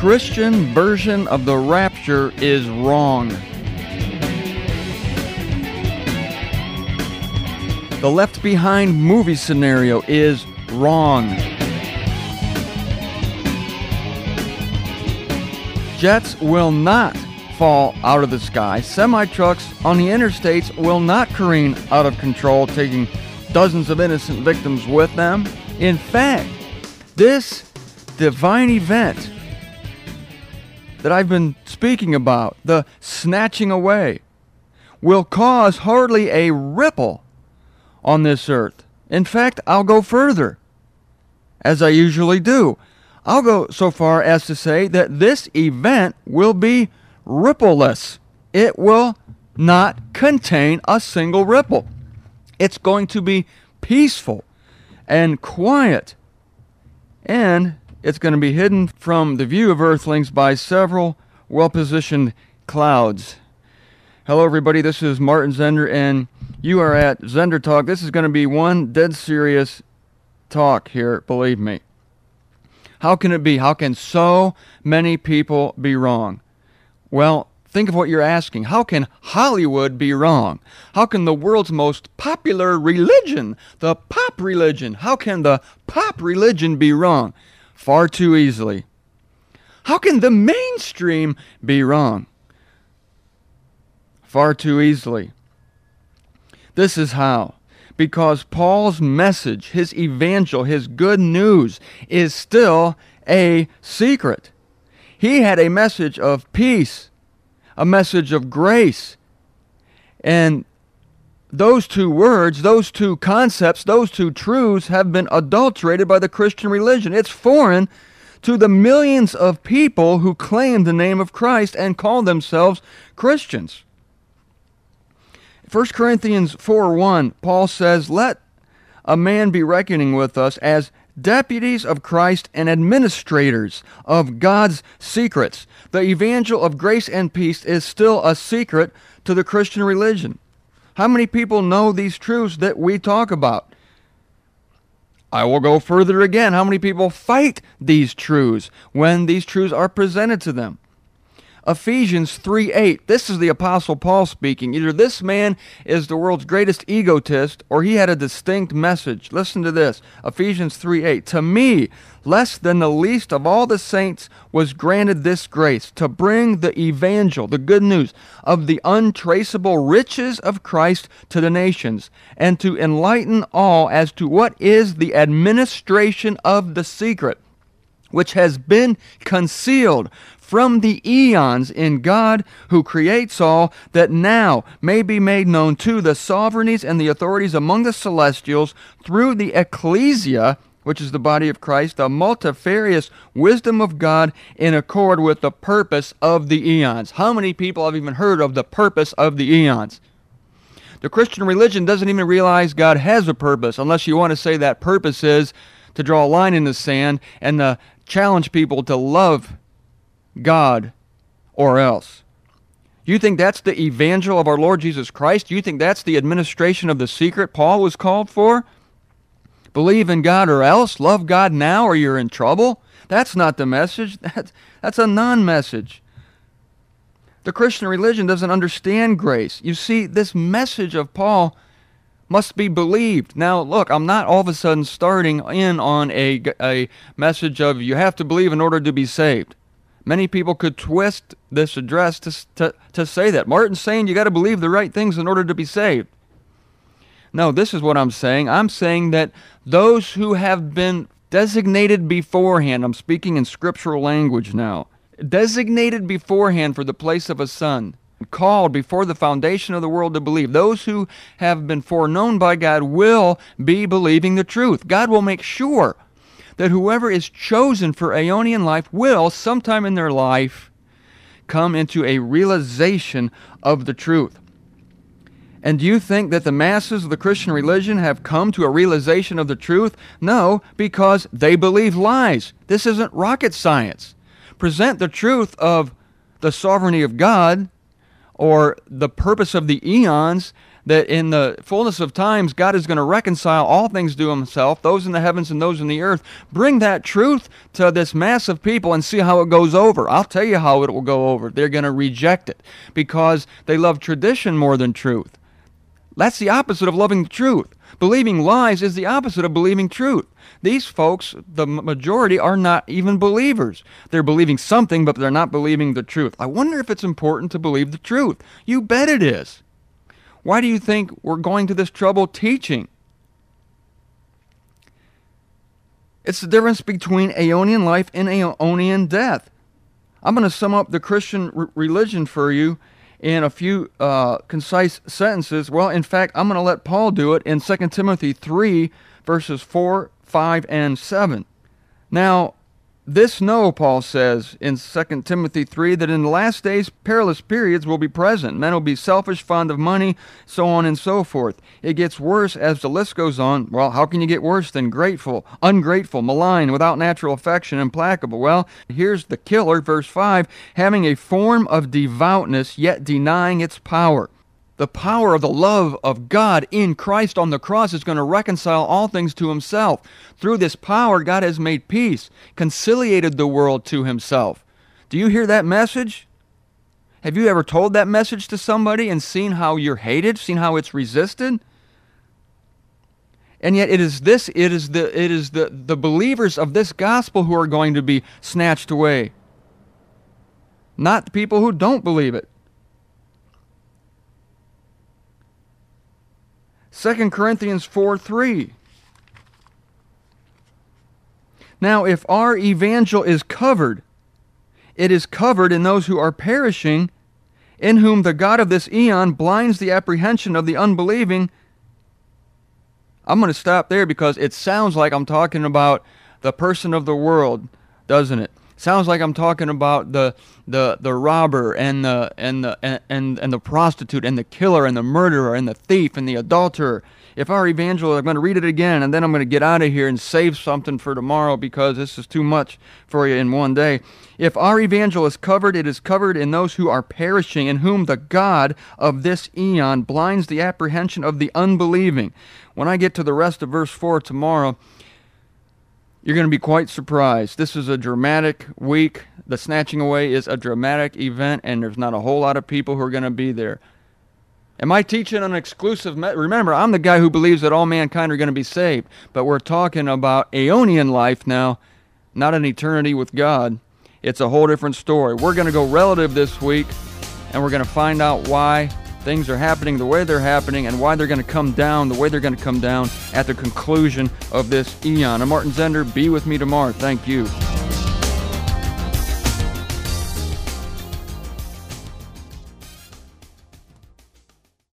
Christian version of the rapture is wrong. The Left Behind movie scenario is wrong. Jets will not fall out of the sky. Semi-trucks on the interstates will not careen out of control, taking dozens of innocent victims with them. In fact, this divine event that I've been speaking about, the snatching away, will cause hardly a ripple on this earth. In fact, I'll go further, as I usually do. I'll go so far as to say that this event will be rippleless. It will not contain a single ripple. It's going to be peaceful and quiet, and it's going to be hidden from the view of earthlings by several well-positioned clouds. Hello, everybody. This is Martin Zender, and you are at Zender Talk. This is going to be one dead serious talk here, believe me. How can it be? How can so many people be wrong? Well, think of what you're asking. How can Hollywood be wrong? How can the world's most popular religion, the pop religion, how can the pop religion be wrong? Far too easily. How can the mainstream be wrong? Far too easily. This is how. Because Paul's message, his evangel, his good news is still a secret. He had a message of peace, a message of grace. And those two words, those two concepts, those two truths have been adulterated by the Christian religion. It's foreign to the millions of people who claim the name of Christ and call themselves Christians. 1 Corinthians 4:1, Paul says, "Let a man be reckoning with us as deputies of Christ and administrators of God's secrets." The evangel of grace and peace is still a secret to the Christian religion. How many people know these truths that we talk about? I will go further again. How many people fight these truths when these truths are presented to them? Ephesians 3:8. This is the Apostle Paul speaking. Either this man is the world's greatest egotist, or he had a distinct message. Listen to this. Ephesians 3:8. "To me, less than the least of all the saints, was granted this grace, to bring the evangel, the good news, of the untraceable riches of Christ to the nations, and to enlighten all as to what is the administration of the secret, which has been concealed from the eons in God who creates all, that now may be made known to the sovereigns and the authorities among the celestials through the ecclesia," which is the body of Christ, "the multifarious wisdom of God in accord with the purpose of the eons." How many people have even heard of the purpose of the eons? The Christian religion doesn't even realize God has a purpose, unless you want to say that purpose is to draw a line in the sand and challenge people to love God or else. You think that's the evangel of our Lord Jesus Christ? You think that's the administration of the secret Paul was called for? Believe in God or else, love God now or you're in trouble? That's not the message. That's a non-message. The Christian religion doesn't understand grace. You see, this message of Paul must be believed. Now, look, I'm not all of a sudden starting in on a message of you have to believe in order to be saved. Many people could twist this address to say that. Martin's saying you got to believe the right things in order to be saved. No, this is what I'm saying. I'm saying that those who have been designated beforehand, I'm speaking in scriptural language now, designated beforehand for the place of a son, called before the foundation of the world to believe, those who have been foreknown by God will be believing the truth. God will make sure that whoever is chosen for Aeonian life will, sometime in their life, come into a realization of the truth. And do you think that the masses of the Christian religion have come to a realization of the truth? No, because they believe lies. This isn't rocket science. Present the truth of the sovereignty of God or the purpose of the eons, that in the fullness of times, God is going to reconcile all things to himself, those in the heavens and those in the earth. Bring that truth to this mass of people and see how it goes over. I'll tell you how it will go over. They're going to reject it because they love tradition more than truth. That's the opposite of loving the truth. Believing lies is the opposite of believing truth. These folks, the majority, are not even believers. They're believing something, but they're not believing the truth. I wonder if it's important to believe the truth. You bet it is. Why do you think we're going to this trouble teaching? It's the difference between Aeonian life and Aeonian death. I'm going to sum up the Christian religion for you in a few concise sentences. Well, in fact, I'm going to let Paul do it in 2 Timothy 3, verses 4, 5, and 7. Now, this know, Paul says in 2 Timothy 3, that in the last days perilous periods will be present. Men will be selfish, fond of money, so on and so forth. It gets worse as the list goes on. Well, how can you get worse than ungrateful, malign, without natural affection, implacable? Well, here's the killer, verse 5, having a form of devoutness, yet denying its power. The power of the love of God in Christ on the cross is going to reconcile all things to himself. Through this power, God has made peace, conciliated the world to himself. Do you hear that message? Have you ever told that message to somebody and seen how you're hated, seen how it's resisted? And yet it is the believers of this gospel who are going to be snatched away, not the people who don't believe it. 2 Corinthians 4:3. Now, if our evangel is covered, it is covered in those who are perishing, in whom the God of this eon blinds the apprehension of the unbelieving. I'm going to stop there because it sounds like I'm talking about the person of the world, doesn't it? Sounds like I'm talking about the robber and the prostitute and the killer and the murderer and the thief and the adulterer. If our evangel, I'm going to read it again and then I'm going to get out of here and save something for tomorrow because this is too much for you in one day. If our evangel is covered, it is covered in those who are perishing, in whom the God of this eon blinds the apprehension of the unbelieving. When I get to the rest of verse 4 tomorrow, you're going to be quite surprised. This is a dramatic week. The snatching away is a dramatic event, and there's not a whole lot of people who are going to be there. Am I teaching an exclusive remember, I'm the guy who believes that all mankind are going to be saved, but we're talking about Aeonian life now, not an eternity with God. It's a whole different story. We're going to go relative this week, and we're going to find out why things are happening the way they're happening and why they're going to come down the way they're going to come down at the conclusion of this eon. I'm Martin Zender. Be with me tomorrow. Thank you.